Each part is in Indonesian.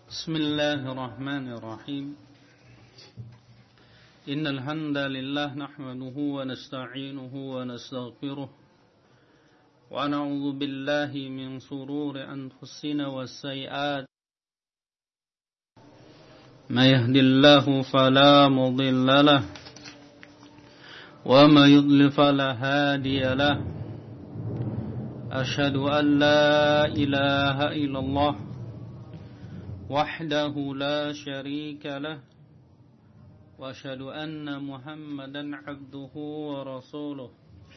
بسم الله الرحمن الرحيم إن الحمد لله نحمده ونستعينه ونستغفره ونعوذ بالله من شرور أنفسنا والسيئات ما يهد الله فلا مضل له وما يضلل فلا هادي له أشهد أن لا إله إلا الله وحده لا شريك له وأشهد أن محمدا عبده ورسوله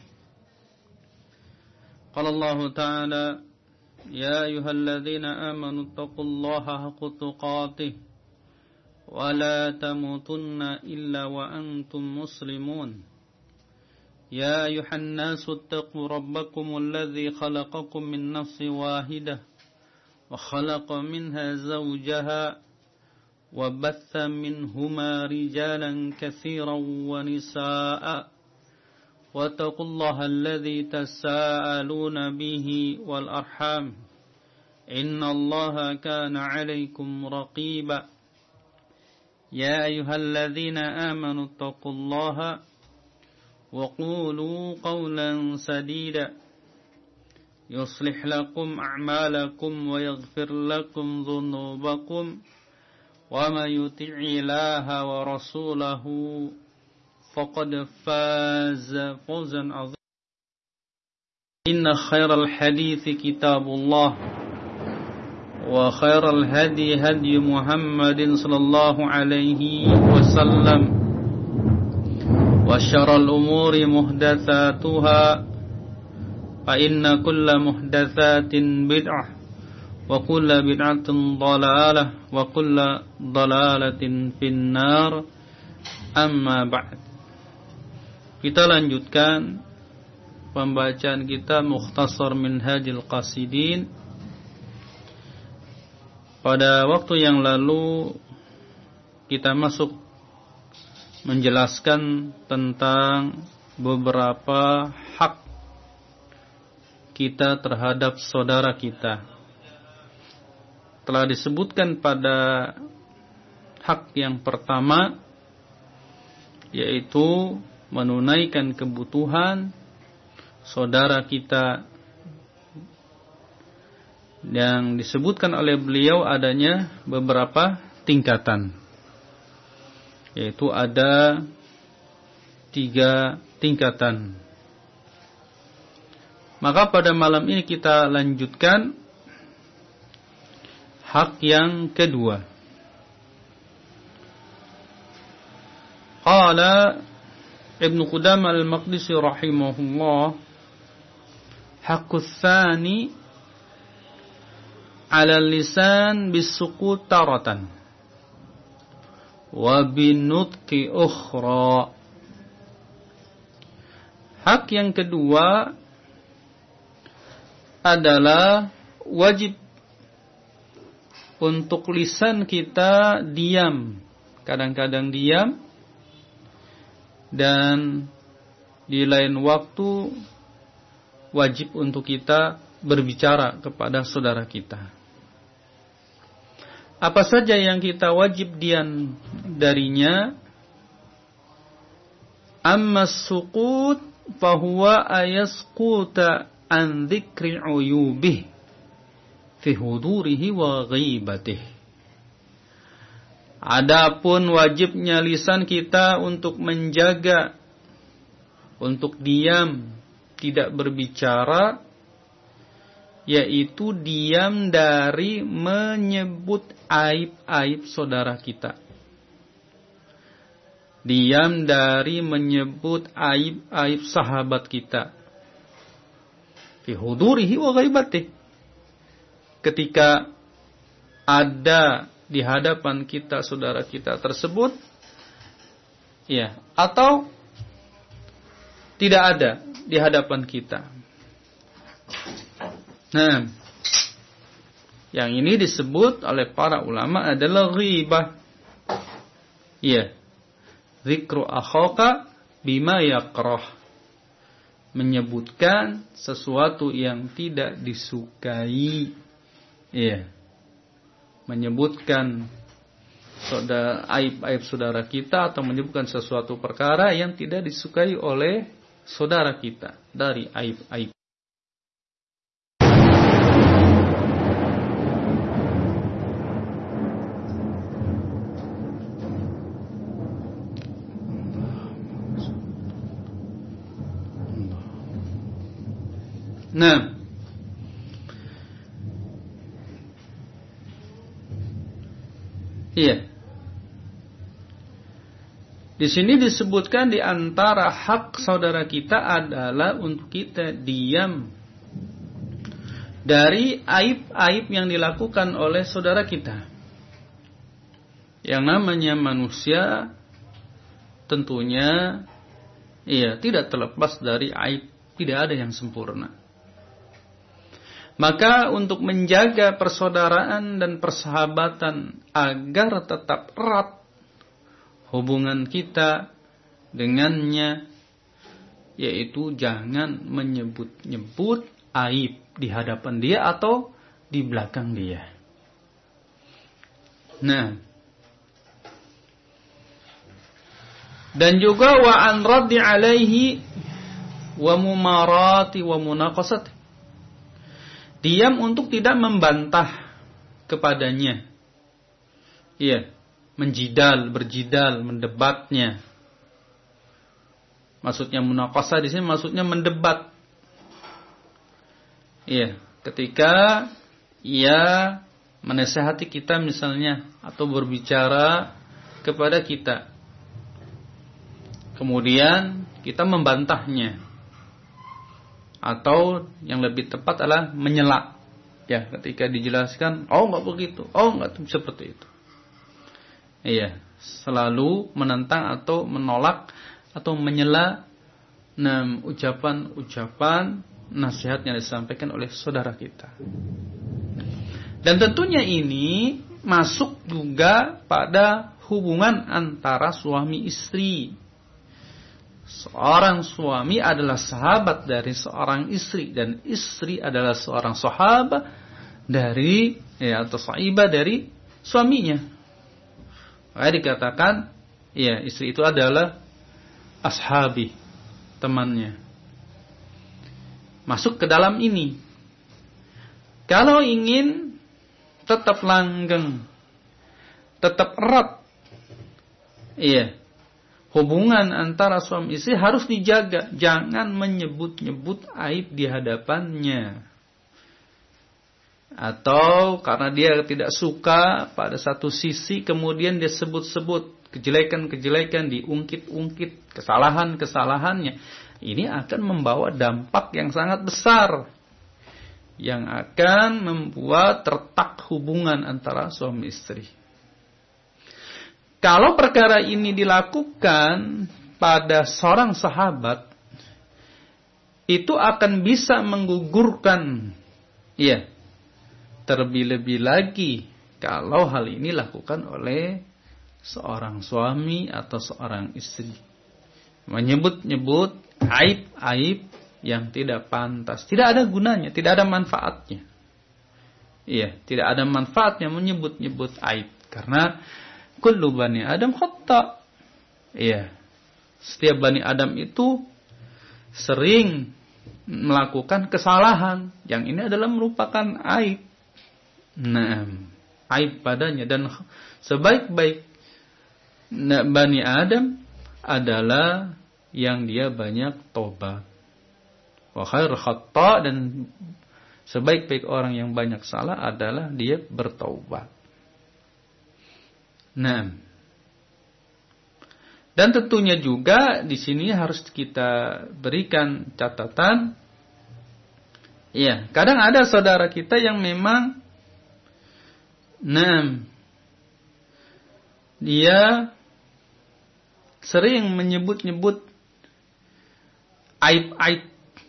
قال الله تعالى يا أيها الذين آمنوا اتقوا الله حق تقاته ولا تموتن إلا وأنتم مسلمون يا أيها الناس اتقوا ربكم الذي خلقكم من نفس واحدة وخلق منها زوجها وبث منهما رجالا كثيرا ونساء واتقوا الله الذي تساءلون به والأرحام إن الله كان عليكم رقيبا يا أيها الذين آمنوا اتقوا الله وقولوا قولا سديدا يصلح لكم أعمالكم ويغفر لكم ذنوبكم وما يطع الله ورسوله فقد فاز فوزا عظيما إن خير الحديث كتاب الله وخير الهدي هدي محمد صلى الله عليه وسلم وشر الأمور محدثاتها فإن كل محدثات بدعة وكل بدعة ضلالة وكل ضلالة في النار أما بعد. Kita lanjutkan pembacaan kita Mukhtasar Minhajul Qasidin. Pada waktu yang lalu kita masuk menjelaskan tentang beberapa hak kita terhadap saudara kita. Telah disebutkan pada hak yang pertama, yaitu menunaikan kebutuhan saudara kita. Yang disebutkan oleh beliau adanya beberapa tingkatan, yaitu ada 3 tingkatan. Maka pada malam ini kita lanjutkan hak yang kedua. Qala Ibnu Qudamah al-Maqdisi rahimahullah, haqqus tsani 'ala lisan bis-sukut taratan wa binutqi ukhra. Hak yang kedua adalah wajib untuk lisan kita diam, kadang-kadang diam, dan di lain waktu wajib untuk kita berbicara kepada saudara kita. Apa saja yang kita wajib diam darinya? Amma sukut fahuwa ayasquta an dzikri uyubih fi hudurihi wa ghibatih. Adapun wajibnya lisan kita untuk menjaga, untuk diam, tidak berbicara, yaitu diam dari menyebut aib-aib saudara kita. Diam dari menyebut aib-aib sahabat kita. Fi hudurihi wa ghaibatihi. Ketika ada di hadapan kita saudara kita tersebut, ya, atau tidak ada di hadapan kita. Nah, yang ini disebut oleh para ulama adalah ghibah. Ya, zikru akhaka bima yakrah. Menyebutkan sesuatu yang tidak disukai. Iya. menyebutkan aib-aib saudara kita atau menyebutkan sesuatu perkara yang tidak disukai oleh saudara kita dari aib-aib. Nah, iya. Di sini disebutkan di antara hak saudara kita adalah untuk kita diam dari aib-aib yang dilakukan oleh saudara kita. Yang namanya manusia tentunya tidak terlepas dari aib, tidak ada yang sempurna. Maka untuk menjaga persaudaraan dan persahabatan agar tetap erat hubungan kita dengannya, yaitu jangan menyebut-nyebut aib di hadapan dia atau di belakang dia. Nah, dan juga wa an raddi alaihi wa mumarati wa munaqasati, diam untuk tidak membantah kepadanya. Berjidal, mendebatnya. Maksudnya munaqasah di sini maksudnya mendebat. Ketika ia menasihati kita misalnya atau berbicara kepada kita. Kemudian kita membantahnya. Atau yang lebih tepat adalah menyela. Ketika dijelaskan, enggak begitu, enggak seperti itu. Selalu menentang atau menolak atau menyela ucapan-ucapan nasihat yang disampaikan oleh saudara kita. Dan tentunya ini masuk juga pada hubungan antara suami istri. Seorang suami adalah sahabat dari seorang istri, dan istri adalah seorang sahabat dari atau saibah dari suaminya. Maka dikatakan istri itu adalah ashabi, temannya. Masuk ke dalam ini. Kalau ingin tetap langgeng, tetap erat, hubungan antara suami istri harus dijaga. Jangan menyebut-nyebut aib di hadapannya. Atau karena dia tidak suka pada satu sisi, kemudian dia sebut-sebut kejelekan-kejelekan, diungkit-ungkit kesalahan-kesalahannya. Ini akan membawa dampak yang sangat besar, yang akan membuat retak hubungan antara suami istri. Kalau perkara ini dilakukan pada seorang sahabat, itu akan bisa menggugurkan, terlebih-lebih lagi kalau hal ini dilakukan oleh seorang suami atau seorang istri. Menyebut-nyebut aib-aib yang tidak pantas, tidak ada gunanya, tidak ada manfaatnya. Tidak ada manfaatnya menyebut-nyebut aib, karena kullu bani Adam khata'. Setiap bani Adam itu sering melakukan kesalahan. Yang ini adalah merupakan aib. Aib padanya. Dan sebaik-baik bani Adam adalah yang dia banyak tobat. Wa khair khata', dan sebaik-baik orang yang banyak salah adalah dia bertaubat. Dan tentunya juga di sini harus kita berikan catatan. Kadang ada saudara kita yang memang dia sering menyebut-nyebut aib-aib,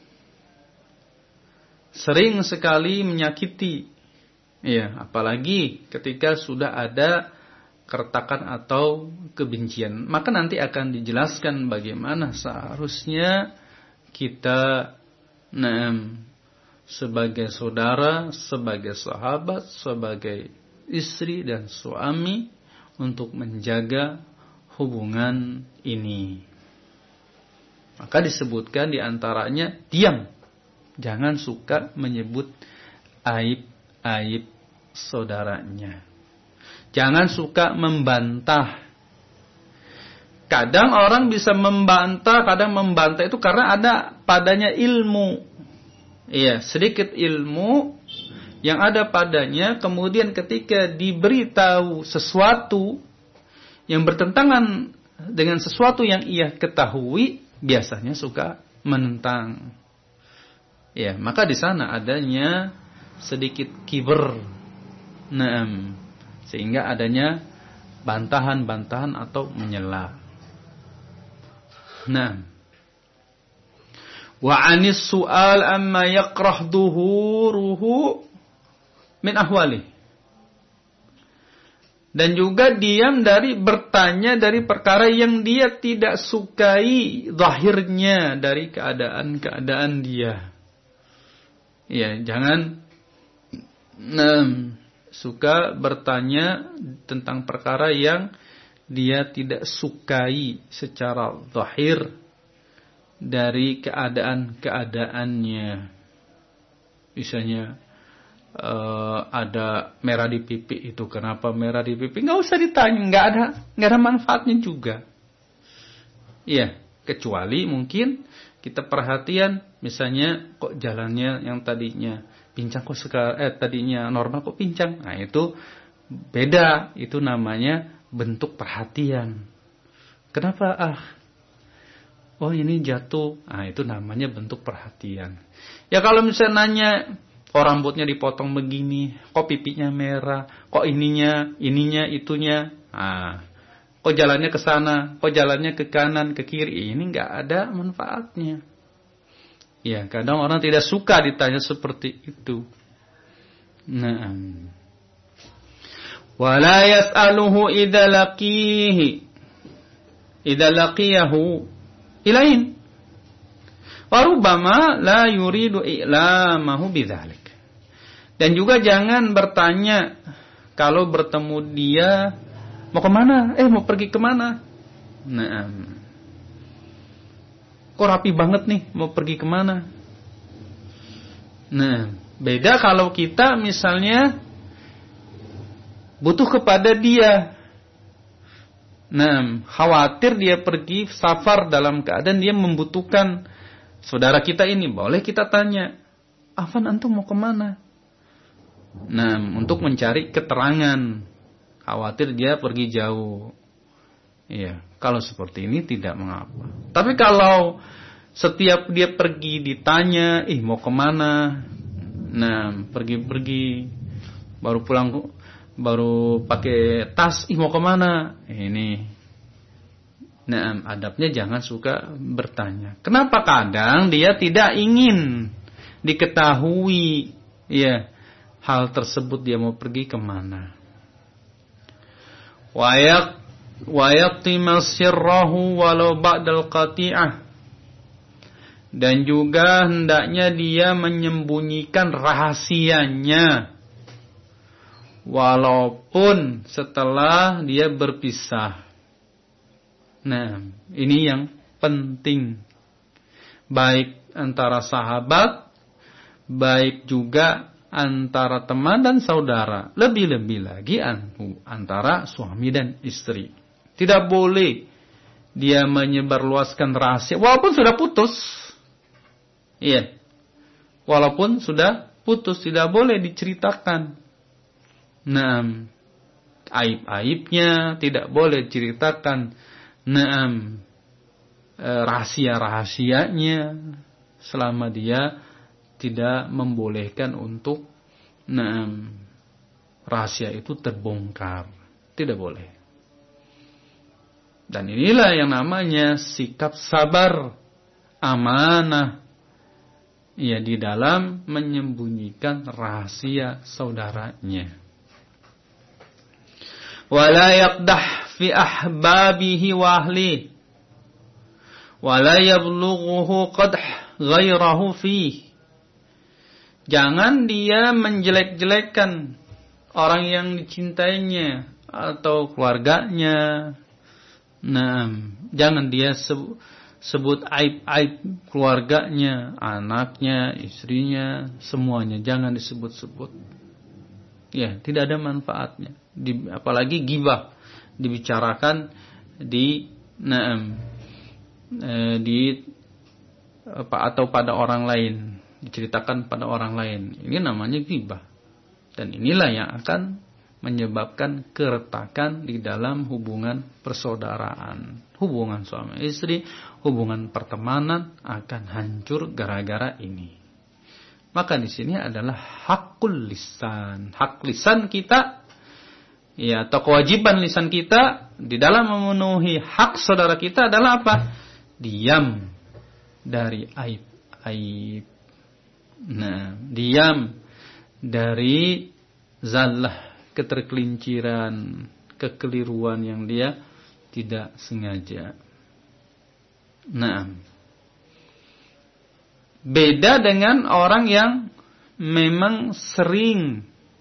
sering sekali menyakiti. Apalagi ketika sudah ada keretakan atau kebencian, maka nanti akan dijelaskan bagaimana seharusnya kita sebagai saudara, sebagai sahabat, sebagai istri dan suami untuk menjaga hubungan ini. Maka disebutkan diantaranya diam. Jangan suka menyebut aib-aib saudaranya. Jangan suka membantah. Kadang orang bisa membantah, kadang membantah itu karena ada padanya ilmu. Iya, sedikit ilmu yang ada padanya, kemudian ketika diberitahu sesuatu yang bertentangan dengan sesuatu yang ia ketahui, biasanya suka menentang. Ya, maka di sana adanya sedikit kiber. Naam. Sehingga adanya bantahan-bantahan atau menyela. Naam. Wa 'anis su'al amma yakrah duhuruhu min ahwali. Dan juga diam dari bertanya dari perkara yang dia tidak sukai zahirnya dari keadaan-keadaan dia. Ya, jangan suka bertanya tentang perkara yang dia tidak sukai secara zahir dari keadaan-keadaannya. Misalnya ada merah di pipi, itu kenapa merah di pipi? Nggak usah ditanya, nggak ada manfaatnya juga. Iya, kecuali mungkin kita perhatian, misalnya kok jalannya yang tadinya pincang kok sekarang tadinya normal kok pincang. Nah, itu beda, itu namanya bentuk perhatian. Kenapa oh ini jatuh. Nah, itu namanya bentuk perhatian. Ya kalau misalnya nanya, kok rambutnya dipotong begini, kok pipinya merah, kok ininya, itunya. Kok jalannya ke sana, kok jalannya ke kanan, ke kiri. Ini nggak ada manfaatnya. Ya, kadang orang tidak suka ditanya seperti itu. Nah, wala yas'aluhu idza laqiyahu ilain. Wa rubbama la yuridu i'lamahu bidzalik. Dan juga jangan bertanya kalau bertemu dia, mau kemana? Mau pergi kemana? Nah, kok rapi banget nih, mau pergi kemana? Nah, beda kalau kita misalnya butuh kepada dia. Nah, khawatir dia pergi safar dalam keadaan dia membutuhkan saudara kita ini, boleh kita tanya, Afan antum mau kemana? Nah, untuk mencari keterangan. Khawatir dia pergi jauh. Iya, kalau seperti ini tidak mengapa. Tapi kalau setiap dia pergi ditanya, mau kemana? Nah, pergi-pergi, baru pulang, baru pakai tas, mau kemana? Ini. Nah, adabnya jangan suka bertanya. Kenapa? Kadang dia tidak ingin diketahui, ya, hal tersebut dia mau pergi kemana. Wa yaqtima sirrahu walau ba'dal qati'ah. Dan juga hendaknya dia menyembunyikan rahasianya walaupun setelah dia berpisah. Nah, ini yang penting. Baik antara sahabat, baik juga antara teman dan saudara, lebih-lebih lagi antara suami dan istri. Tidak boleh dia menyebarluaskan rahasia walaupun sudah putus. Iya. Walaupun sudah putus, tidak boleh diceritakan. Nah, aib-aibnya tidak boleh diceritakan. Nah, rahasia-rahasianya selama dia tidak membolehkan untuk rahasia itu terbongkar. Tidak boleh. Dan inilah yang namanya sikap sabar, amanah. Ya, di dalam menyembunyikan rahasia saudaranya. Wala yaqdah fi ahbabihi wa ahlihi. Wala yablughuhu qadh ghairahu fihi. Jangan dia menjelek-jelekan orang yang dicintainya atau keluarganya. Nah, jangan dia sebut aib-aib keluarganya, anaknya, istrinya, semuanya jangan disebut-sebut. Ya, tidak ada manfaatnya. Apalagi ghibah dibicarakan atau pada orang lain, diceritakan pada orang lain. Ini namanya ghibah. Dan inilah yang akan menyebabkan keretakan di dalam hubungan persaudaraan, hubungan suami istri, hubungan pertemanan akan hancur gara-gara ini. Maka di sini adalah hakul lisan, hak lisan kita, ya, atau kewajiban lisan kita di dalam memenuhi hak saudara kita adalah apa? Diam dari aib-aib. Nah, diam dari zallah, ketergelinciran, kekeliruan yang dia tidak sengaja. Nah, beda dengan orang yang memang sering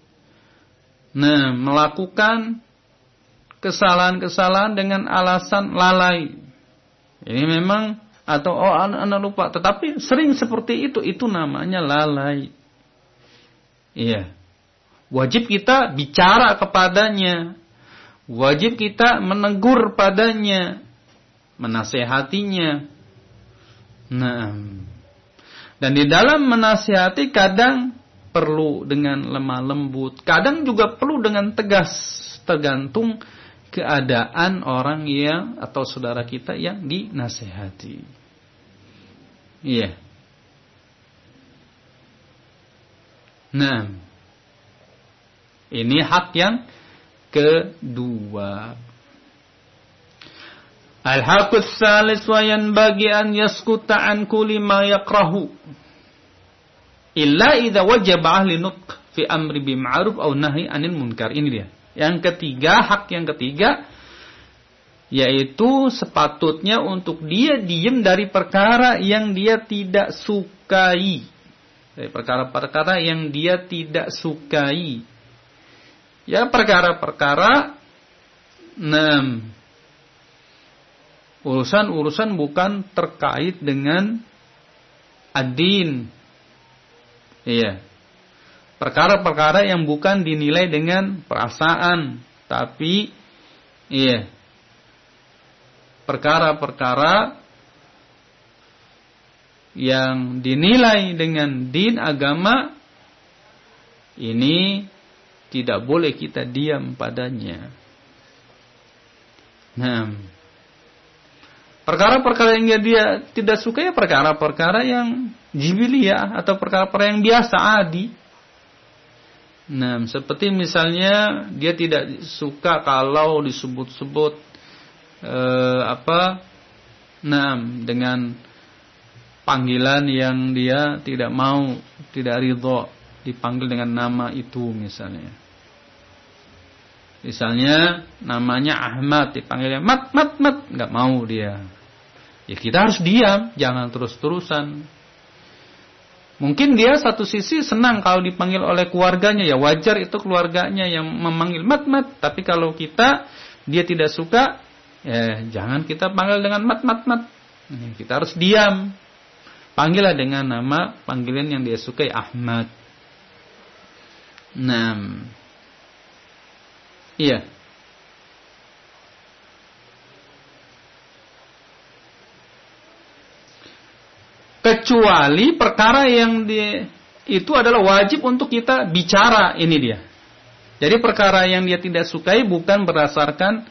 melakukan kesalahan-kesalahan dengan alasan lalai. Ini memang atau anak lupa, tetapi sering seperti itu namanya lalai. Iya. Wajib kita bicara kepadanya. Wajib kita menegur padanya, menasehatinya. Nah, dan di dalam menasehati kadang perlu dengan lemah lembut, kadang juga perlu dengan tegas, tergantung keadaan orang yang atau saudara kita yang dinasehati. Iya. Nah, ini hak yang kedua. Al-haqqus salis wa yanbaghi an yaskuta an kulli ma yakrahu illa idza wajaba ahli nutq fi amri bil ma'ruf aw nahyi 'anil munkar. Ini dia. Yang ketiga, hak yang ketiga, yaitu sepatutnya untuk dia diam dari perkara yang dia tidak sukai. Dari perkara-perkara yang dia tidak sukai. Ya, perkara-perkara urusan-urusan bukan terkait dengan ad-din. Iya. Perkara-perkara yang bukan dinilai dengan perasaan, tapi iya. Perkara-perkara yang dinilai dengan din agama, ini tidak boleh kita diam padanya. Nah, perkara-perkara yang dia tidak suka, ya perkara-perkara yang jibiliyah atau perkara-perkara yang biasa, adi. Nah, seperti misalnya dia tidak suka kalau disebut-sebut dengan panggilan yang dia tidak mau, tidak ridho dipanggil dengan nama itu misalnya. Misalnya namanya Ahmad, dipanggilnya Mat, nggak mau dia. Ya kita harus diam, jangan terus-terusan. Mungkin dia satu sisi senang kalau dipanggil oleh keluarganya, ya wajar itu keluarganya yang memanggil Mat. Tapi kalau dia tidak suka, ya jangan kita panggil dengan Mat. Kita harus diam. Panggillah dengan nama panggilan yang dia sukai, Ahmad. Nah, iya. Kecuali perkara yang itu adalah wajib untuk kita bicara, ini dia. Jadi perkara yang dia tidak sukai bukan berdasarkan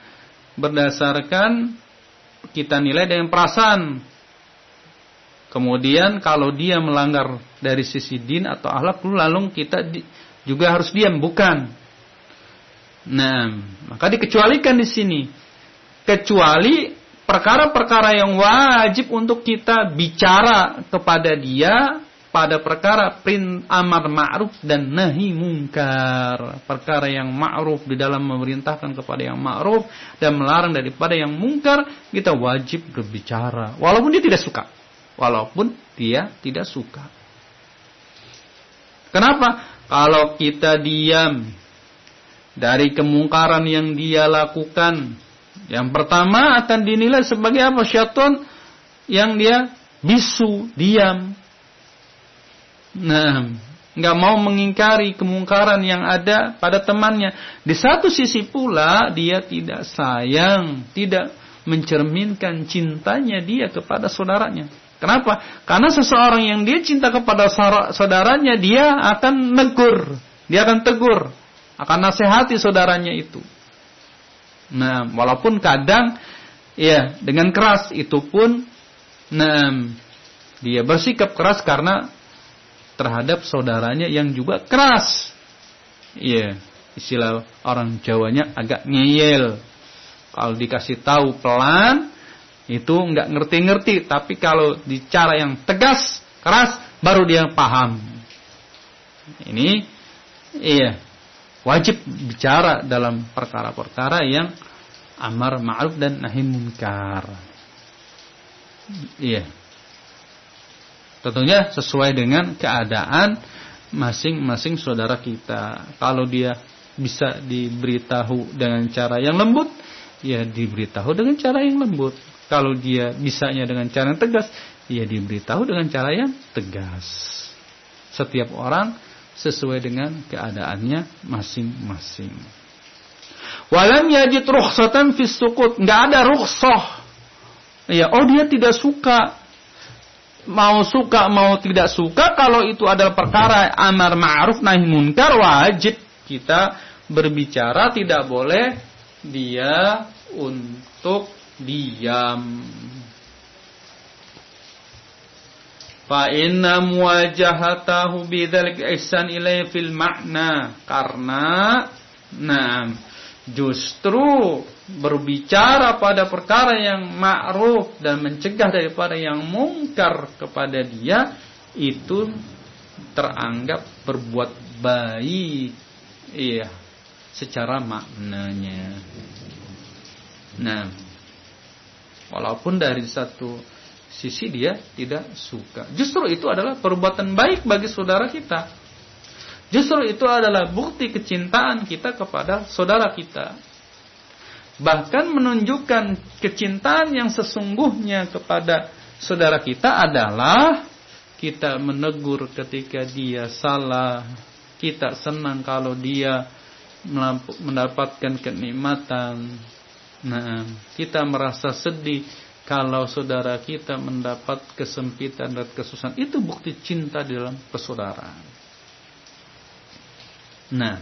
kita nilai dengan perasaan. Kemudian kalau dia melanggar dari sisi din atau akhlak, lalu kita juga harus diam, bukan. Nah, maka dikecualikan di sini. Kecuali perkara-perkara yang wajib untuk kita bicara kepada dia pada perkara amar ma'ruf dan nahi mungkar. Perkara yang ma'ruf di dalam memerintahkan kepada yang ma'ruf dan melarang daripada yang mungkar, kita wajib berbicara walaupun dia tidak suka. Kenapa? Kalau kita diam, dari kemungkaran yang dia lakukan. Yang pertama akan dinilai sebagai apa? Syaitan yang dia bisu, diam. Nah, nggak mau mengingkari kemungkaran yang ada pada temannya. Di satu sisi pula dia tidak sayang, tidak mencerminkan cintanya dia kepada saudaranya. Kenapa? Karena seseorang yang dia cinta kepada saudaranya, dia akan negur, dia akan tegur, akan nasihati saudaranya itu. Nah, walaupun kadang ya dengan keras, itu pun dia bersikap keras karena terhadap saudaranya yang juga keras. Iya, istilah orang Jawanya agak ngeyel. Kalau dikasih tahu pelan, itu enggak ngerti-ngerti. Tapi kalau bicara yang tegas, keras, baru dia paham. Ini, iya, wajib bicara dalam perkara-perkara yang amar ma'ruf dan nahi munkar. Iya. Tentunya sesuai dengan keadaan masing-masing saudara kita. Kalau dia bisa diberitahu dengan cara yang lembut, ya diberitahu dengan cara yang lembut. Kalau dia bisanya dengan cara yang tegas, ya diberitahu dengan cara yang tegas. Setiap orang sesuai dengan keadaannya masing-masing. Walam yajid rukhsatan fis sukut. Enggak ada rukhsah. Ya, dia tidak suka. Mau suka mau tidak suka, kalau itu adalah perkara amar ma'ruf nahi munkar, wajib kita berbicara, tidak boleh dia untuk diam. Fa inna muwajahatahu bidzalik ihsan ilaihi fil makna, karena justru berbicara pada perkara yang ma'ruf dan mencegah daripada yang mungkar kepada dia, itu teranggap berbuat baik, iya, secara maknanya. Nah, walaupun dari satu sisi dia tidak suka, justru itu adalah perbuatan baik bagi saudara kita. Justru itu adalah bukti kecintaan kita kepada saudara kita. Bahkan menunjukkan kecintaan yang sesungguhnya kepada saudara kita adalah kita menegur ketika dia salah. Kita senang kalau dia mendapatkan kenikmatan. Nah, kita merasa sedih kalau saudara kita mendapat kesempitan dan kesusahan. Itu bukti cinta di dalam persaudaraan. Nah,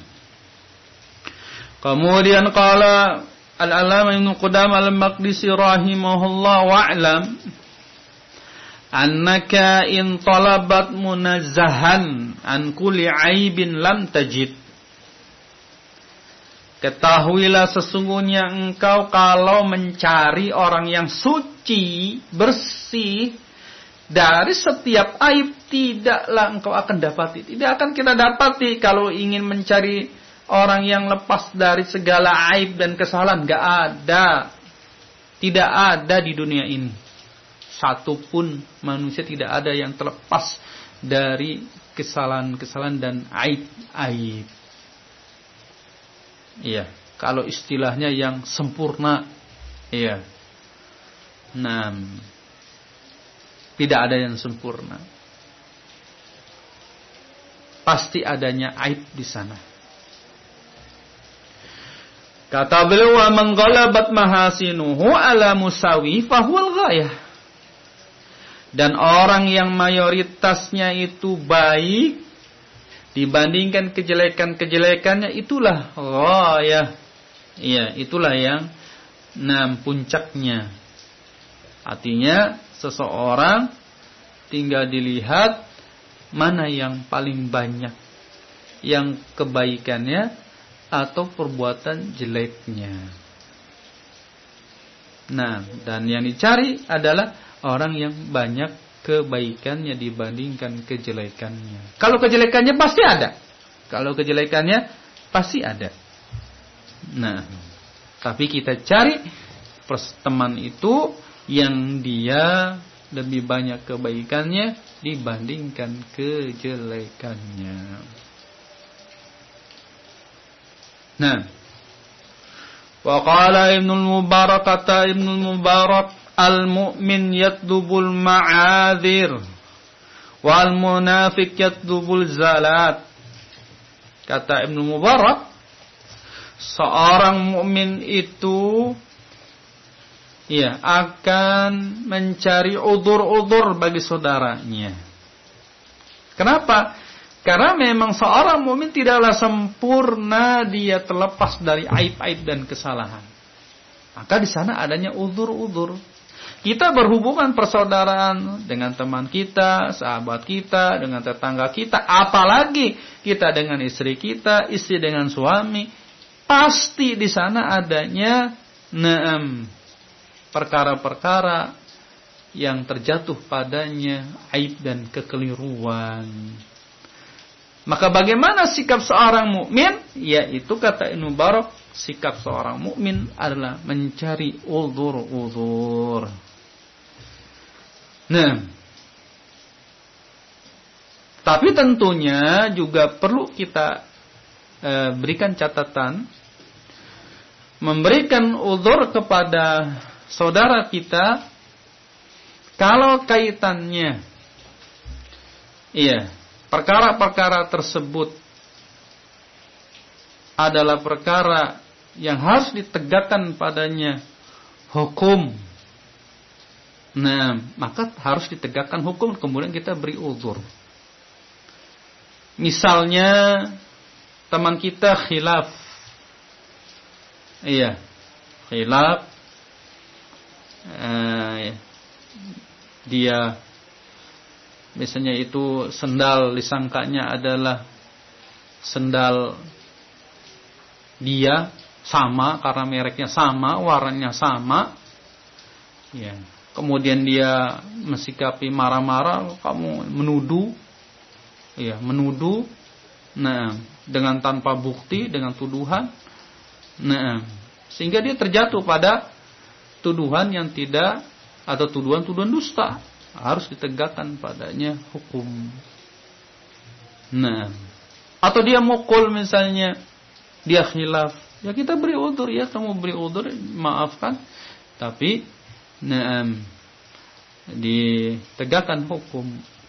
kemudian qala Al-Allamah Ibnu Qudamah Al-Maqdisi rahimahullah wa'lam annaka in talabat munazzahan an kulli aibin lam tajid. Ketahuilah sesungguhnya engkau kalau mencari orang yang suci, bersih dari setiap aib, tidaklah engkau akan dapati. Tidak akan kita dapati kalau ingin mencari orang yang lepas dari segala aib dan kesalahan. Gak ada. Tidak ada di dunia ini. Satupun manusia tidak ada yang terlepas dari kesalahan-kesalahan dan aib-aib. Iya. Kalau istilahnya yang sempurna. Iya. Nah, tidak ada yang sempurna. Pasti adanya aib di sana. Kata beliau, wa man ghalabat mahasinuhu ala musawi fahuwal ghayah. Dan orang yang mayoritasnya itu baik dibandingkan kejelekan-kejelekannya, itulah ghayah. Iya, itulah yang puncaknya. Artinya seseorang tinggal dilihat mana yang paling banyak, yang kebaikannya atau perbuatan jeleknya. Nah, dan yang dicari adalah orang yang banyak kebaikannya dibandingkan kejelekannya. Kalau kejelekannya pasti ada. Kalau kejelekannya pasti ada. Nah, tapi kita cari teman itu yang dia lebih banyak kebaikannya dibandingkan kejelekannya. Nah, wa qala Ibnul Mubarak, kata Ibnul Mubarak, al-mu'min yatlubul ma'adzir wal munafiq yatlubul zalat. Kata Ibnul Mubarak, seorang mukmin itu akan mencari udzur-udzur bagi saudaranya. Kenapa? Karena memang seorang mukmin tidaklah sempurna, dia terlepas dari aib-aib dan kesalahan. Maka di sana adanya udzur-udzur. Kita berhubungan persaudaraan dengan teman kita, sahabat kita, dengan tetangga kita, apalagi kita dengan istri kita, istri dengan suami, pasti di sana adanya perkara-perkara yang terjatuh padanya aib dan kekeliruan. Maka bagaimana sikap seorang mukmin? Yaitu kata Ibnu Mubarak, sikap seorang mukmin adalah mencari uzur-uzur. Nah, tapi tentunya juga perlu kita berikan catatan, memberikan uzur kepada saudara kita kalau kaitannya perkara-perkara tersebut adalah perkara yang harus ditegakkan padanya hukum. Nah, maka harus ditegakkan hukum, kemudian kita beri uzur. Misalnya teman kita khilaf. Khilaf. Dia misalnya itu sendal disangkanya adalah sendal dia, sama karena mereknya sama, warnanya sama. Kemudian dia mensikapi marah-marah, kamu menuduh. Menuduh. Nah, dengan tanpa bukti, dengan tuduhan. Nah, sehingga dia terjatuh pada tuduhan yang tidak, atau tuduhan-tuduhan dusta. Harus ditegakkan padanya hukum. Nah, atau dia mukul misalnya, dia khilaf, kita beri udzur, kamu beri udzur, maafkan, tapi ditegakkan hukum.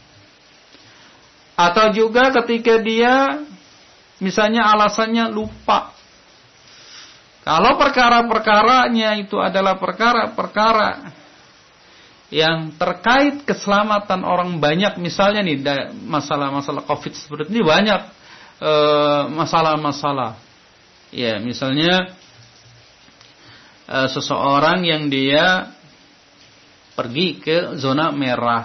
Atau juga ketika dia misalnya alasannya lupa. Kalau perkara-perkaranya itu adalah perkara-perkara yang terkait keselamatan orang banyak, misalnya nih masalah-masalah Covid seperti ini banyak masalah-masalah. Misalnya seseorang yang dia pergi ke zona merah.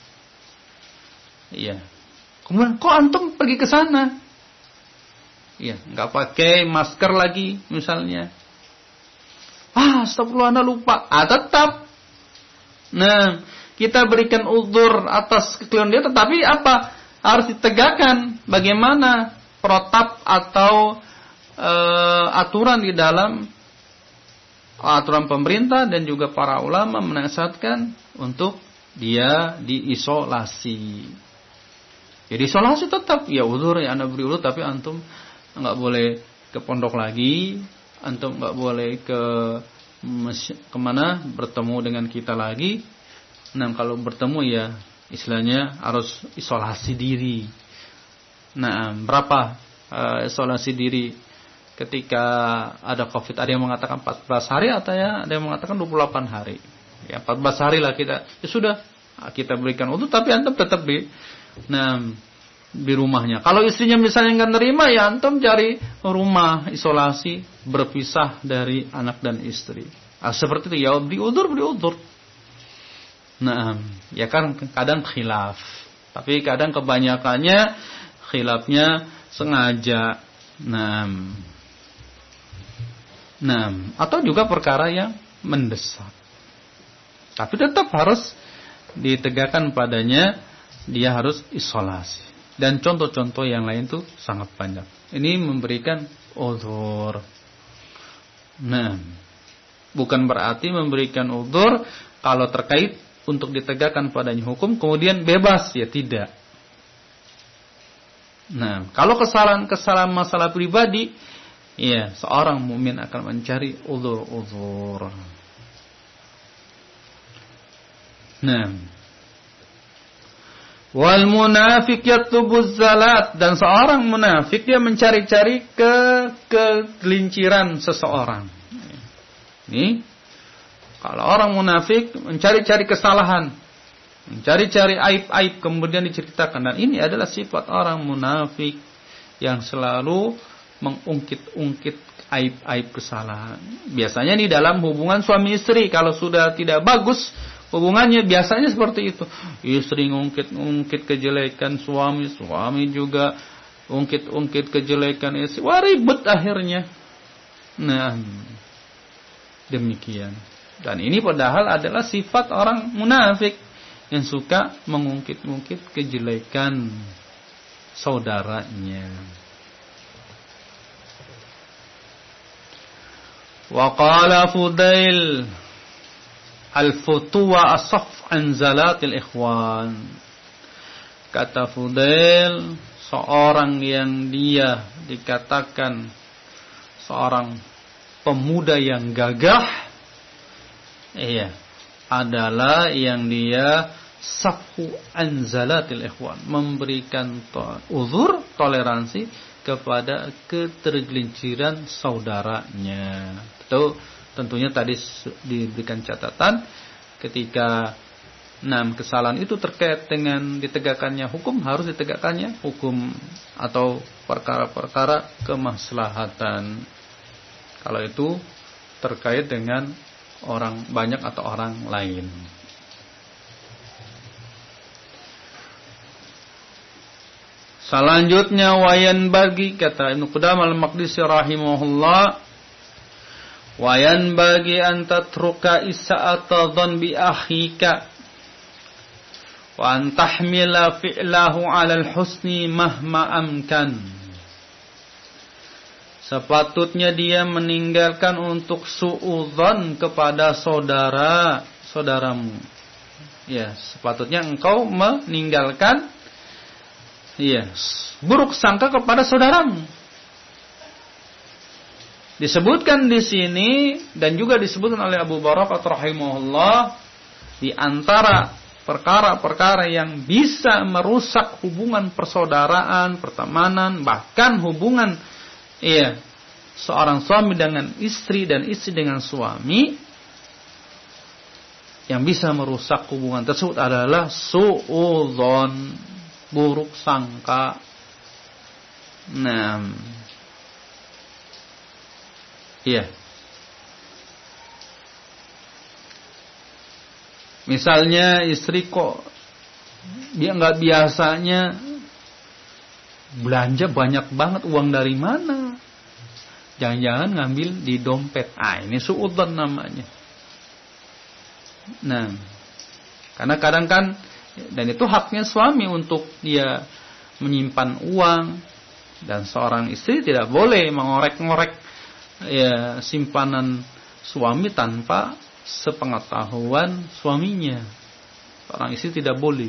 Kemudian kok antum pergi ke sana? Enggak pakai masker lagi misalnya. Astagfirullah, Anda lupa. Tetap. Nah, kita berikan uzur atas kekeliruan dia, tetapi apa? Harus ditegakkan bagaimana protap atau aturan di dalam aturan pemerintah dan juga para ulama menasihatkan untuk dia diisolasi. Jadi isolasi tetap, uzur, Anda beri uzur, tapi antum enggak boleh ke pondok lagi, antum enggak boleh kemana bertemu dengan kita lagi. Nah, kalau bertemu istilahnya harus isolasi diri. Nah, berapa isolasi diri ketika ada Covid? Ada yang mengatakan 14 hari, atau ada yang mengatakan 28 hari. 14 hari lah kita. Sudah, kita berikan uzur, tapi antum tetap di rumahnya. Kalau istrinya misalnya nggak nerima, antum cari rumah isolasi, berpisah dari anak dan istri. Seperti itu, beri uzur. Nah, kan kadang khilaf, tapi kadang kebanyakannya khilafnya sengaja. Nah, atau juga perkara yang mendesak. Tapi tetap harus ditegakkan padanya, dia harus isolasi. Dan contoh-contoh yang lain itu sangat banyak. Ini memberikan uzur. Nah, bukan berarti memberikan uzur kalau terkait untuk ditegakkan padanya hukum kemudian bebas, tidak. Nah, kalau kesalahan masalah pribadi Iya, seorang mukmin akan mencari uzur-uzur. Nah, wal munafiq yatlubuz zalat, dan seorang munafik dia mencari-cari kegelinciran seseorang. Ini kalau orang munafik mencari-cari kesalahan, mencari-cari aib-aib kemudian diceritakan, dan ini adalah sifat orang munafik yang selalu mengungkit-ungkit aib-aib kesalahan. Biasanya di dalam hubungan suami istri, kalau sudah tidak bagus hubungannya, biasanya seperti itu. Istri ngungkit-ungkit kejelekan suami, suami juga ungkit-ungkit kejelekan istri. Wah, ribet akhirnya. Nah, demikian. Dan ini padahal adalah sifat orang munafik yang suka mengungkit-ungkit kejelekan saudaranya. Wa qala Fudail al-futuwa asaf an zalatil ikhwan. Kata Fudail, seorang yang dia dikatakan seorang pemuda yang gagah, adalah yang dia safu an zalatil ikhwan, memberikan uzur, toleransi kepada ketergelinciran saudaranya. Itu tentunya tadi diberikan catatan ketika kesalahan itu terkait dengan ditegakkannya hukum, harus ditegakkannya hukum atau perkara-perkara kemaslahatan. Kalau itu terkait dengan orang banyak atau orang lain. Selanjutnya wayan bagi, kata Ibnu Qudamah al-Maqdisi rahimahullah, wayan bagi an tatruka isa'ata dhanbi akhika wa an tahmila fi'lahu 'ala al-husni mahma amkan. Sepatutnya dia meninggalkan untuk suudzon kepada saudaramu. Ya, sepatutnya engkau meninggalkan buruk sangka kepada saudaramu. Disebutkan di sini dan juga disebutkan oleh Abu Barakah rahimahullah, di antara perkara-perkara yang bisa merusak hubungan persaudaraan, pertemanan, bahkan hubungan seorang suami dengan istri dan istri dengan suami, yang bisa merusak hubungan tersebut adalah suudzon, buruk sangka. Misalnya istri kok dia nggak biasanya belanja banyak banget, uang dari mana? Jangan-jangan ngambil di dompet. Ini suudzon namanya. Karena kadang kan, dan itu haknya suami untuk dia menyimpan uang, dan seorang istri tidak boleh mengorek-ngorek simpanan suami tanpa sepengetahuan suaminya. Seorang istri tidak boleh.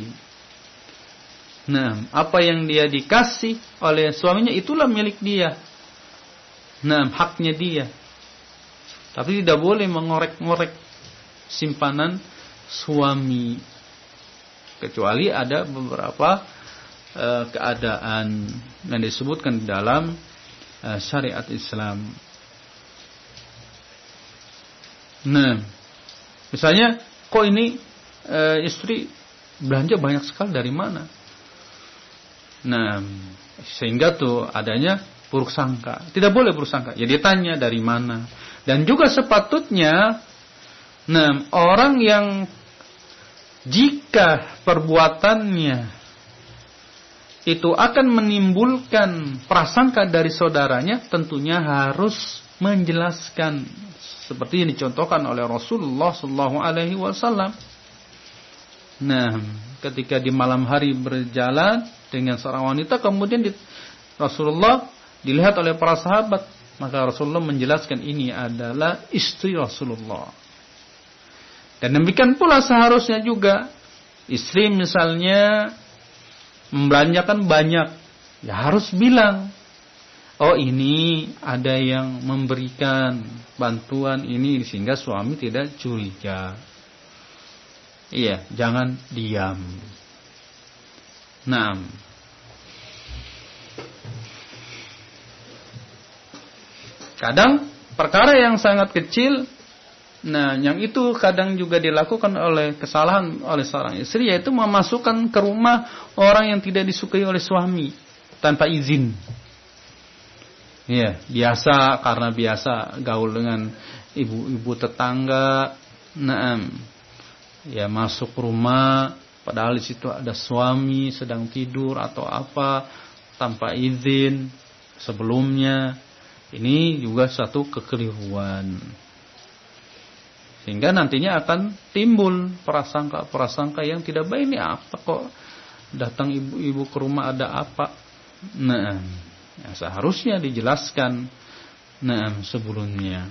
Apa yang dia dikasih oleh suaminya itulah milik dia. Haknya dia. Tapi tidak boleh mengorek-ngorek simpanan suami, kecuali ada beberapa keadaan yang disebutkan dalam syariat Islam. Misalnya, kok ini istri belanja banyak sekali dari mana? Sehingga tuh adanya buruk sangka. Tidak boleh buruk sangka. Ya ditanya dari mana. Dan juga sepatutnya orang yang jika perbuatannya itu akan menimbulkan prasangka dari saudaranya, tentunya harus menjelaskan, seperti yang dicontohkan oleh Rasulullah SAW. Ketika di malam hari berjalan dengan seorang wanita, kemudian Rasulullah dilihat oleh para sahabat, maka Rasulullah menjelaskan ini adalah istri Rasulullah. Dan demikian pula seharusnya juga istri misalnya membelanjakan banyak, ya harus bilang, oh ini ada yang memberikan bantuan ini sehingga suami tidak curiga. Iya, jangan diam. Naam. Kadang perkara yang sangat kecil, nah yang itu kadang juga dilakukan oleh kesalahan oleh seorang istri, yaitu memasukkan ke rumah orang yang tidak disukai oleh suami tanpa izin. Iya, biasa karena biasa gaul dengan ibu-ibu tetangga. Naam. Ya masuk rumah padahal di situ ada suami sedang tidur atau apa tanpa izin sebelumnya. Ini juga satu kekeliruan. Sehingga nantinya akan timbul prasangka-prasangka yang tidak baik. Ini apa kok datang ibu-ibu ke rumah, ada apa? Nah, ya seharusnya dijelaskan sebelumnya.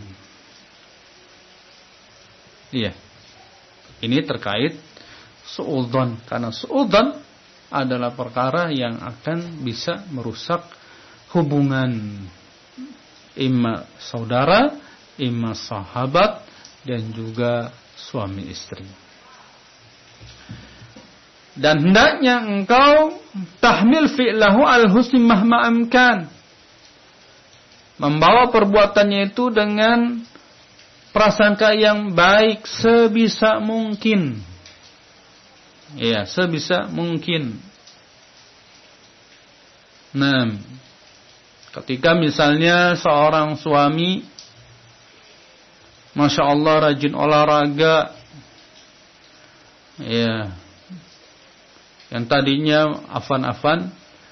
Iya. Ini terkait suudzon, karena suudzon adalah perkara yang akan bisa merusak hubungan imma saudara, imma sahabat, dan juga suami istri. Dan hendaknya engkau tahmil fi'lahu al-husni mahma amkan, membawa perbuatannya itu dengan prasangka yang baik sebisa mungkin. Ya, sebisa mungkin. Nah, ketika misalnya seorang suami Masya Allah rajin olahraga, ya, yang tadinya afan-afan,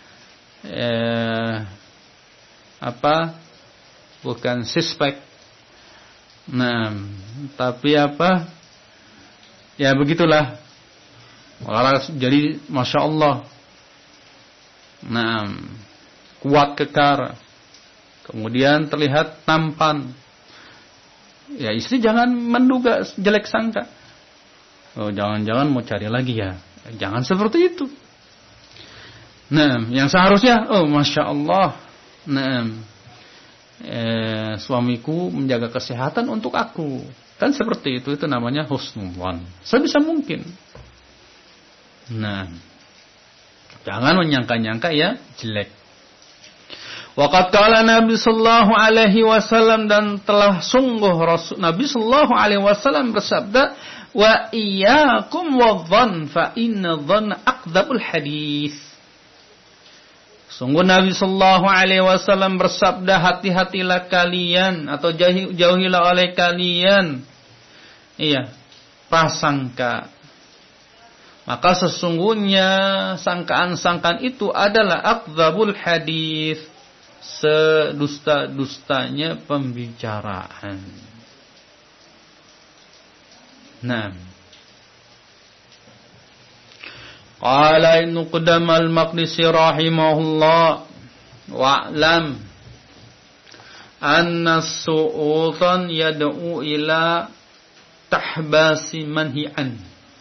bukan six-pack. Nah, tapi apa? Ya begitulah. Olahraga jadi Masya Allah. Nah, kuat kekar. Kemudian terlihat tampan. Ya istri jangan menduga jelek sangka. Oh jangan-jangan mau cari lagi ya. Jangan seperti itu. Nah, yang seharusnya, oh Masya Allah. Nah, suamiku menjaga kesehatan untuk aku. Kan seperti itu namanya husnudzon. Sebisa mungkin. Nah, jangan menyangka-nyangka ya jelek. Waqad qala Nabi sallallahu alaihi wasallam, dan telah sungguh Rasul Nabi sallallahu alaihi wasallam bersabda, wa iyyakum wadh-dhann fa inna dhanna aqdzabul hadits. Sungguh Nabi sallallahu alaihi wasallam bersabda, hati-hatilah kalian atau jauhilah oleh kalian prasangka. Maka sesungguhnya sangkaan-sangkaan itu adalah aqdzabul hadits, sedusta-dustanya pembicaraan. Nah, qala Ibnu Qudam al-Maqdisi rahimahullah, wa'lam anna su'udzan yad'u ila tahbasi manhi'an,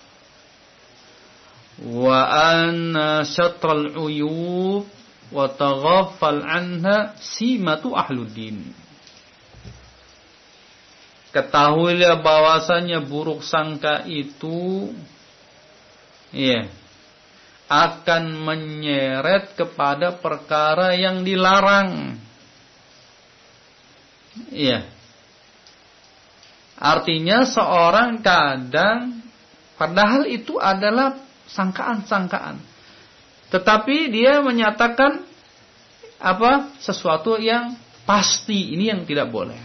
wa anna syatral uyub wa taghaffal anha simatu ahluddin. Ketahuilah bahwasanya buruk sangka itu akan menyeret kepada perkara yang dilarang. Artinya seorang kadang padahal itu adalah sangkaan-sangkaan, tetapi dia menyatakan sesuatu yang pasti. Ini yang tidak boleh.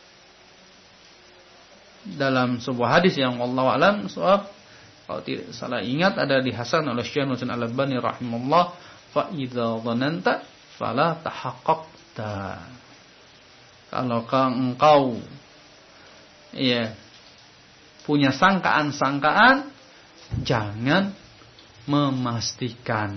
Dalam sebuah hadis yang wallahu alam shawab, kalau tidak salah ingat, ada dihasan oleh Syekh Hasan Al-Albani rahimahullah, fa idza dhananta fala tahaqqaqta. Kalau engkau punya sangkaan-sangkaan, jangan memastikan.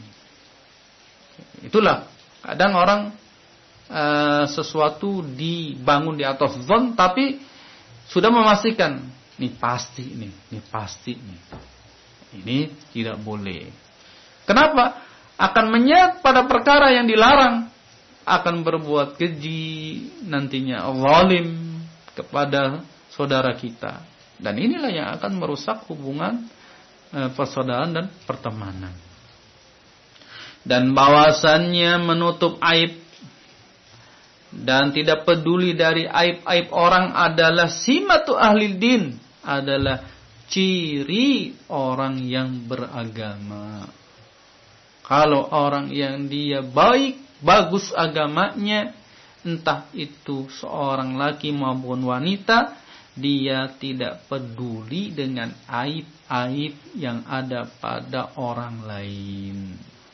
Itulah kadang orang sesuatu dibangun di atas zon, tapi sudah memastikan ini pasti, ini pasti, ini tidak boleh. Kenapa? Akan menyeret pada perkara yang dilarang. akan berbuat keji, nantinya zalim kepada saudara kita. Dan inilah yang akan merusak hubungan persaudaraan dan pertemanan. Dan bahwasannya menutup aib dan tidak peduli dari aib-aib orang adalah simatu ahli din, adalah ciri orang yang beragama. Kalau orang yang dia baik, bagus agamanya, entah itu seorang laki maupun wanita, dia tidak peduli dengan aib-aib yang ada pada orang lain.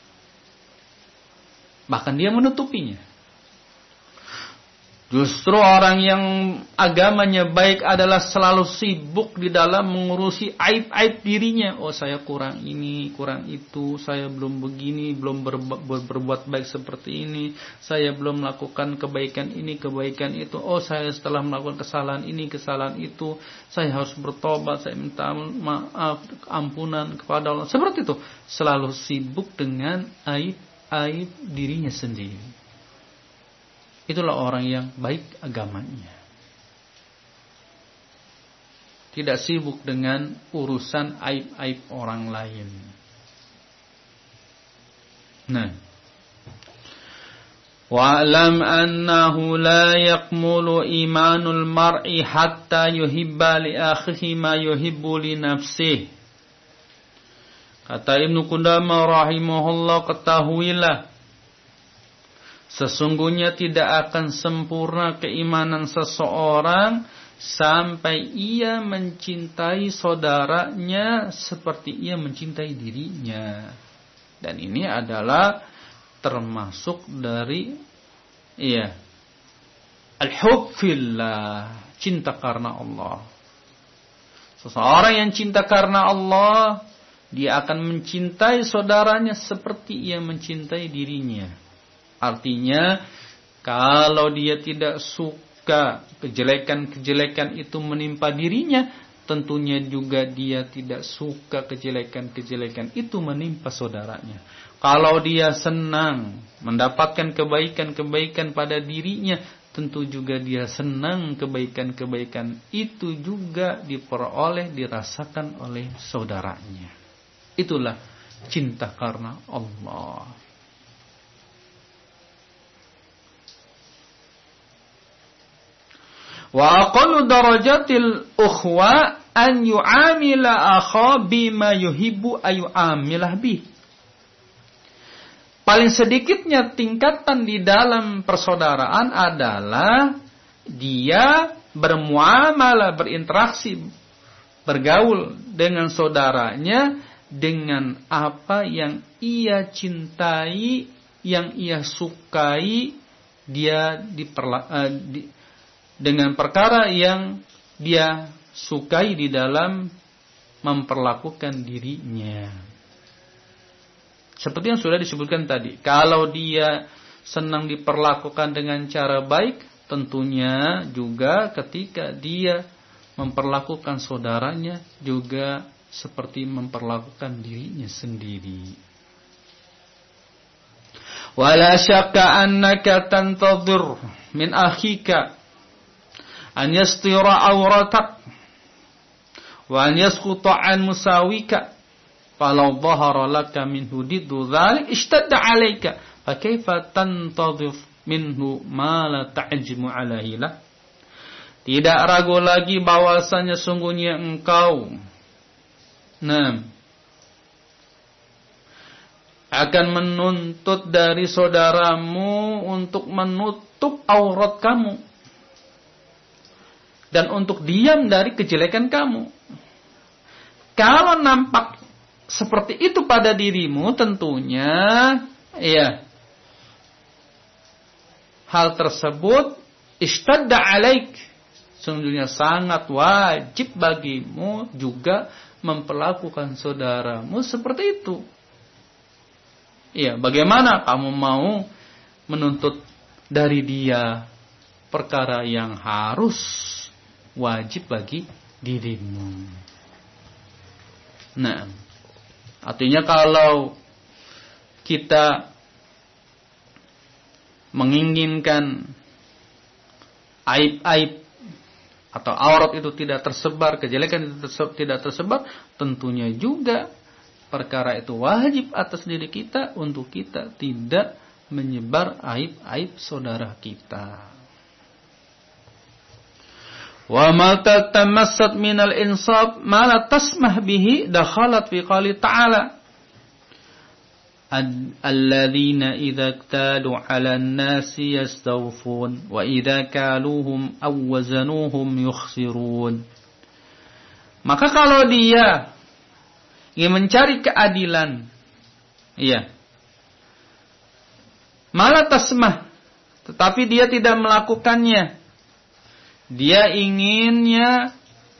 Bahkan dia menutupinya. Justru orang yang agamanya baik adalah selalu sibuk di dalam mengurusi aib-aib dirinya. Oh, saya kurang ini, kurang itu, saya belum begini, belum berbuat baik seperti ini, saya belum melakukan kebaikan ini, kebaikan itu. Oh, saya setelah melakukan kesalahan ini, kesalahan itu, saya harus bertobat, saya minta maaf, ampunan kepada Allah. Seperti itu. Selalu sibuk dengan aib-aib dirinya sendiri. Itulah orang yang baik agamanya. Tidak sibuk dengan urusan aib-aib orang lain. Nah, wa'lam annahu la yakmulu imanul mar'i hatta yuhibba li akhihi ma yuhibbu li nafsihi. Kata Ibnu Qudamah rahimahullah, ketahuilah, sesungguhnya tidak akan sempurna keimanan seseorang sampai ia mencintai saudaranya seperti ia mencintai dirinya. Dan ini adalah termasuk dari al-hub fillah, cinta karena Allah. Seseorang yang cinta karena Allah, dia akan mencintai saudaranya seperti ia mencintai dirinya. Artinya, kalau dia tidak suka kejelekan-kejelekan itu menimpa dirinya, tentunya juga dia tidak suka kejelekan-kejelekan itu menimpa saudaranya. Kalau dia senang mendapatkan kebaikan-kebaikan pada dirinya, tentu juga dia senang kebaikan-kebaikan itu juga diperoleh, dirasakan oleh saudaranya. Itulah cinta karena Allah. Wa aqallu darajatil ukhwa an yu'amila akha bima yuhibbu ayyu'amilah bih. Paling sedikitnya tingkatan di dalam persaudaraan adalah dia bermuamalah, berinteraksi, bergaul dengan saudaranya dengan apa yang ia cintai, yang ia sukai, dia dengan perkara yang dia sukai di dalam memperlakukan dirinya. Seperti yang sudah disebutkan tadi, kalau dia senang diperlakukan dengan cara baik, tentunya juga ketika dia memperlakukan saudaranya juga seperti memperlakukan dirinya sendiri. Wala syakka annaka tantadhir min akhika an yastira awratak wa an yasquta an musawika falau dhahara laka minhu diddu dhalik ishtadda alayka fa kaifa tantadhif minhu ma la ta'jimu alaihi la. Tidak ragu lagi bahwasanya sungguhnya engkau akan menuntut dari saudaramu untuk menutup aurat kamu dan untuk diam dari kejelekan kamu. Kalau nampak seperti itu pada dirimu, tentunya hal tersebut ishtadda alaik, sungguhnya sangat wajib bagimu juga memperlakukan saudaramu seperti itu. Bagaimana kamu mau menuntut dari dia perkara yang harus wajib bagi dirimu? Nah, artinya kalau kita menginginkan aib-aib atau aurat itu tidak tersebar, kejelekan itu tidak tersebar, tentunya juga perkara itu wajib atas diri kita untuk kita tidak menyebar aib-aib saudara kita. Wa ma tatamassat minal insaf ma la tasmah bihi dakhalat fi qali ta'ala alladzina idza iktalu 'alan nasi yastawfun wa idza kaluhum aw wazanuhum yukhsirun. Maka kalau dia ingin mencari keadilan, malah tasmah, tetapi dia tidak melakukannya. Dia inginnya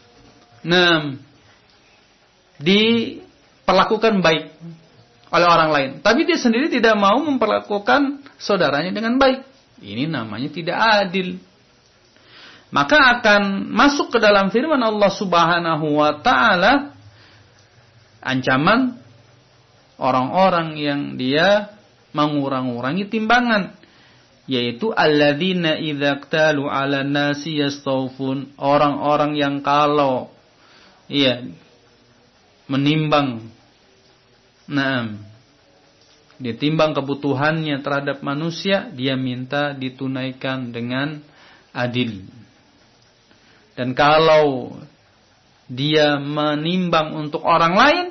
diperlakukan baik oleh orang lain, tapi dia sendiri tidak mau memperlakukan saudaranya dengan baik. Ini namanya tidak adil. Maka akan masuk ke dalam firman Allah Subhanahu wa taala ancaman orang-orang yang dia mengurang-urangi timbangan, yaitu alladzina idza iktalu 'alan nasi yastawfun, orang-orang yang kalau menimbang dia timbang kebutuhannya terhadap manusia, dia minta ditunaikan dengan adil. Dan kalau dia menimbang untuk orang lain,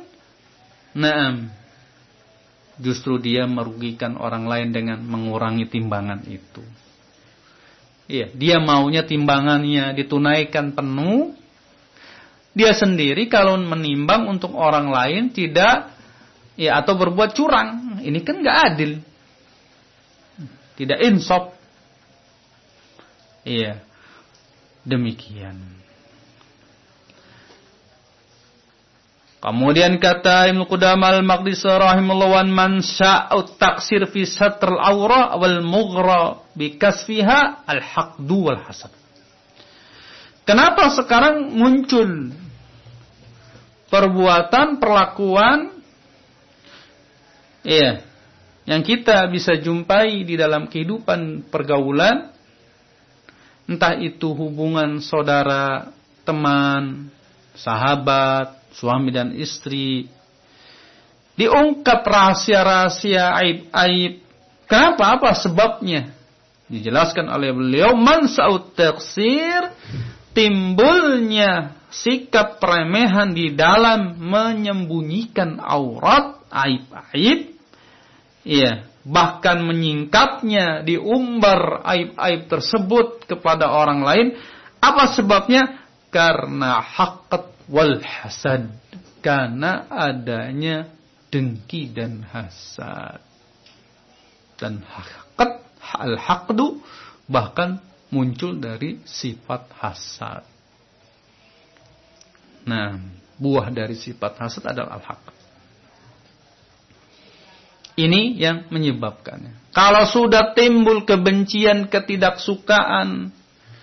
justru dia merugikan orang lain dengan mengurangi timbangan itu. Dia maunya timbangannya ditunaikan penuh. Dia sendiri kalau menimbang untuk orang lain tidak atau berbuat curang, ini kan nggak adil, tidak insaf. Demikian. Kemudian kata Ibnu Qudamah al-Maqdisi rahimahullah, man sya'ut taksir fi satril awra wal mughra bi kasfiha al-haqdu wal hasad. Kenapa sekarang muncul perbuatan, perlakuan yang kita bisa jumpai di dalam kehidupan pergaulan, entah itu hubungan saudara, teman, sahabat, suami dan istri, diungkap rahasia-rahasia, aib-aib. Kenapa? Apa sebabnya? Dijelaskan oleh beliau, man sa'ut taksir, timbulnya sikap peremehan di dalam menyembunyikan aurat, aib-aib, bahkan menyingkapnya, diumbar aib-aib tersebut kepada orang lain. Apa sebabnya? Karena haqat wal hasad, karena adanya dengki dan hasad. Dan haqat, al-haqdu bahkan muncul dari sifat hasad. Buah dari sifat hasad adalah al-haqd. Ini yang menyebabkannya. Kalau sudah timbul kebencian, ketidaksukaan,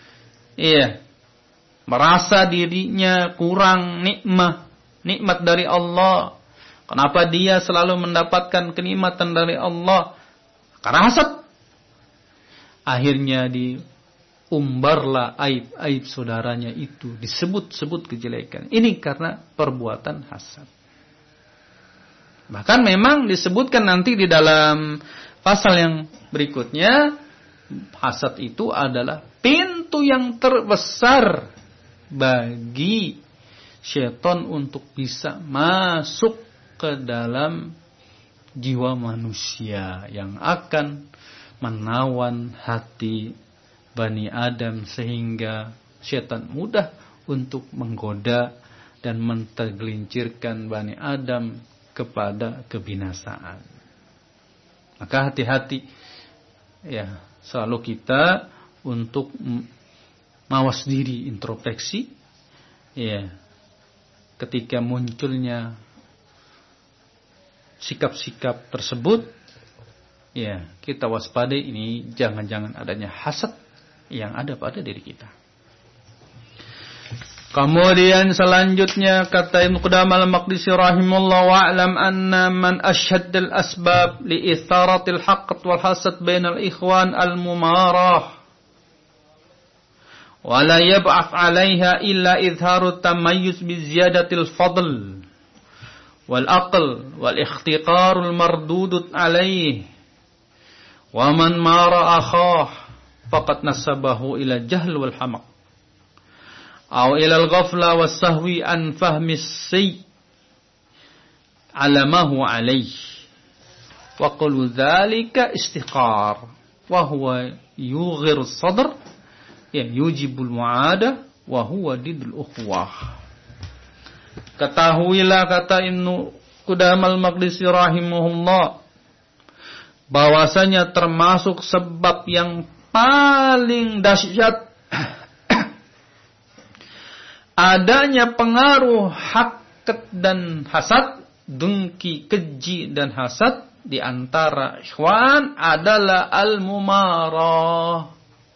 merasa dirinya kurang nikmat dari Allah. Kenapa dia selalu mendapatkan kenikmatan dari Allah? Karena hasad. Akhirnya diumbarlah aib-aib saudaranya itu, disebut-sebut kejelekan. Ini karena perbuatan hasad. Bahkan memang disebutkan nanti di dalam pasal yang berikutnya, hasad itu adalah pintu yang terbesar bagi syaitan untuk bisa masuk ke dalam jiwa manusia yang akan menawan hati Bani Adam, sehingga syaitan mudah untuk menggoda dan mentergelincirkan Bani Adam kepada kebinasaan. Maka hati-hati selalu kita untuk mawas diri, introspeksi, ketika munculnya sikap-sikap tersebut, kita waspadai, ini jangan-jangan adanya hasad yang ada pada diri kita. Kemudian selanjutnya kata Ibnu Qudamah al-Maqdisi rahimahullah, wa'lam anna man ashhaddal asbab li itharatil haqqat wal hasad bainal ikhwan al-mumarah wa la yab'af 'alayha illa izharu tamayyuz bi ziyadatil fadl wal aql wal ikhtiqarul mardudut 'alayhi wa man mara akhah faqad nasabahu ila jahl wal hamaq aw ila al-ghafla was-sahwi an fahmi as-sayy ala ma huwa alayh wa qulu dhalika istiqar wa huwa yughir as-sadr ya yujibul mu'adah wa huwa didul ukhwah. Ketahuilah kata Ibnu Qudamah al-Maqdisi rahimahullah, bahwasanya termasuk sebab yang paling dahsyat adanya pengaruh hasad dan hasad, dengki, keji dan hasad di antara ikhwan adalah al-mumarah.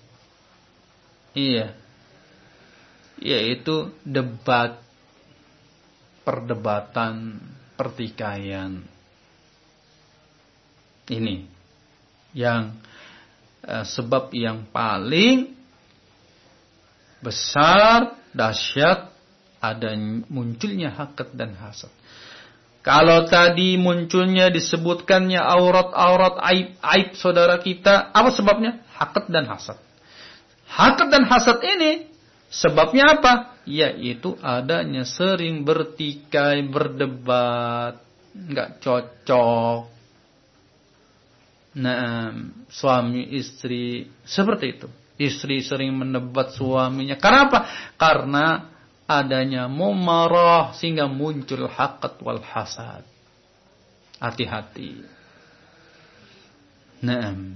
Iya. Yaitu debat, perdebatan, pertikaian. Ini yang sebab yang paling besar, dahsyat ada munculnya hasad dan hasad. Kalau tadi munculnya disebutkannya aurat-aurat, aib-aib saudara kita, apa sebabnya? Hasad dan hasad. Hasad dan hasad ini sebabnya apa? Yaitu adanya sering bertikai, berdebat, enggak cocok. Nah, suami istri seperti itu. Istri sering mendebat suaminya. Karena apa? Karena adanya mumarah sehingga muncul hasad wal hasad. Hati-hati. Nah,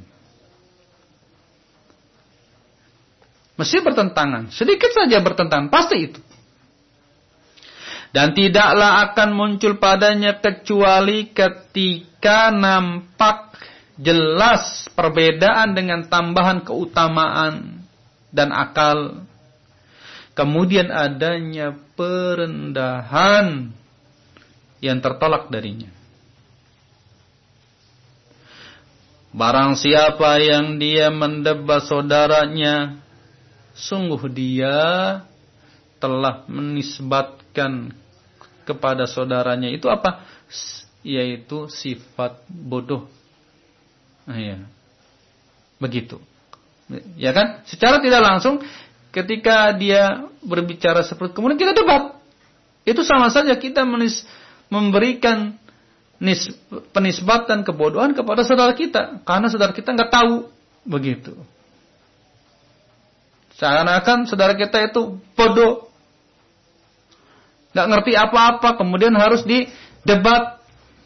mesti bertentangan. Sedikit saja bertentangan. Pasti itu. Dan tidaklah akan muncul padanya kecuali ketika nampak jelas perbedaan dengan tambahan keutamaan dan akal. Kemudian adanya perendahan yang tertolak darinya. Barang siapa yang dia mendebat saudaranya, sungguh dia telah menisbatkan kepada saudaranya itu apa? Yaitu sifat bodoh. Ya. Begitu. Ya kan? Secara tidak langsung ketika dia berbicara seperti kemudian kita debat. Itu sama saja kita memberikan penisbatan kebodohan kepada saudara kita karena saudara kita enggak tahu. Begitu. Seakan-akan saudara kita itu bodoh. Enggak ngerti apa-apa, kemudian harus didebat.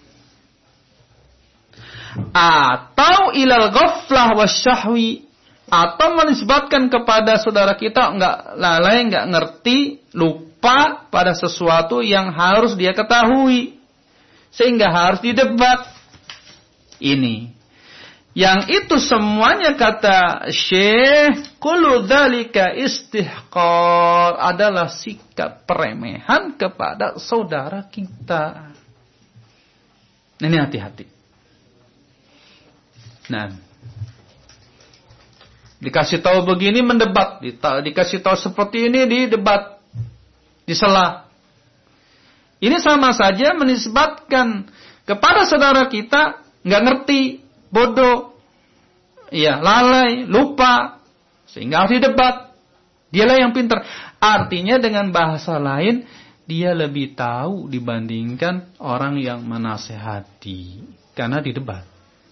Atau ilal ghaflah wasyahwi, atau menisbatkan kepada saudara kita enggak lalai, enggak ngerti, lupa pada sesuatu yang harus dia ketahui sehingga harus didebat. Ini yang itu semuanya kata Syekh kullu dzalika istihqar adalah sikap peremehan kepada saudara kita. Ini hati-hati. Nah, dikasih tahu begini mendebat, dikasih tahu seperti ini didebat, disela. Ini sama saja menisbatkan kepada saudara kita nggak ngerti, bodoh, ya lalai, lupa, sehingga harus didebat. Dialah yang pintar. Artinya dengan bahasa lain, dia lebih tahu dibandingkan orang yang menasehati karena didebat.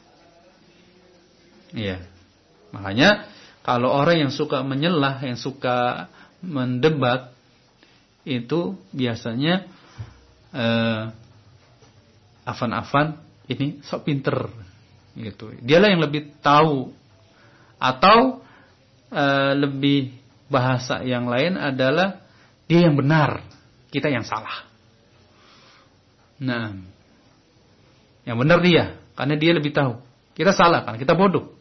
Iya. Makanya kalau orang yang suka menyelah, yang suka mendebat, itu biasanya afan-afan ini sok pinter gitu. Dialah yang lebih tahu, atau lebih bahasa yang lain adalah dia yang benar, kita yang salah. Nah, yang benar dia karena dia lebih tahu, kita salah karena kita bodoh.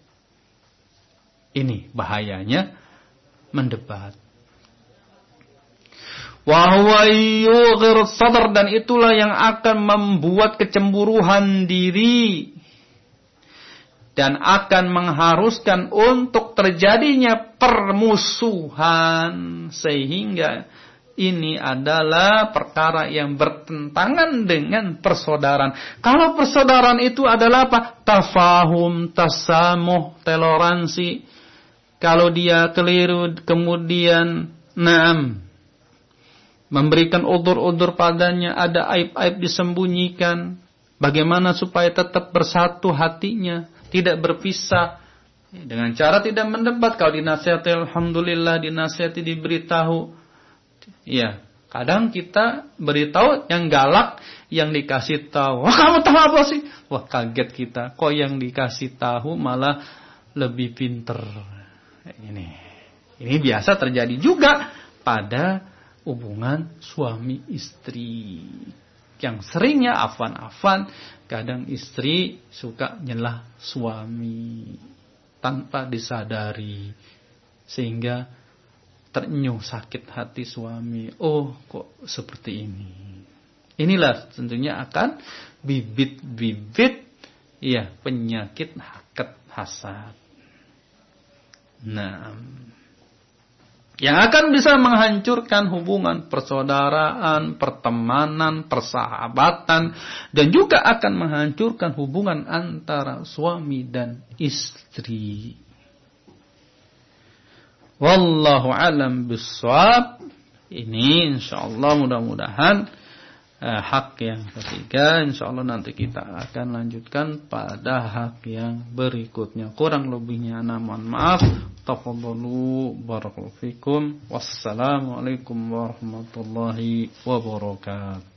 Ini bahayanya mendebat. Wa huwa yughir sadr, dan itulah yang akan membuat kecemburuan diri dan akan mengharuskan untuk terjadinya permusuhan, sehingga ini adalah perkara yang bertentangan dengan persaudaraan. Kalau persaudaraan itu adalah apa? Tafahum, tasamuh, toleransi. Kalau dia keliru kemudian memberikan udzur-udzur padanya, ada aib-aib disembunyikan. Bagaimana supaya tetap bersatu hatinya, tidak berpisah. Dengan cara tidak mendebat. Kalau dinasihati, alhamdulillah, dinasihati, diberitahu. Ya, kadang kita beritahu yang galak, yang dikasih tahu, wah kamu tahu apa sih? Wah kaget kita, kok yang dikasih tahu malah lebih pinter. Ini biasa terjadi juga pada hubungan suami istri. Yang seringnya afan-afan, kadang istri suka nyelah suami tanpa disadari, sehingga terenyuh sakit hati suami. Oh, kok seperti ini. Inilah tentunya akan bibit-bibit ya penyakit hasad. Nah, yang akan bisa menghancurkan hubungan persaudaraan, pertemanan, persahabatan, dan juga akan menghancurkan hubungan antara suami dan istri. Wallahu alam bissawab. Ini insyaallah mudah-mudahan hak yang ketiga. Insyaallah nanti kita akan lanjutkan pada hak yang berikutnya. Kurang lebihnya mohon maaf. Tafadhalu barakallahu fikum. Wassalamualaikum warahmatullahi wabarakatuh.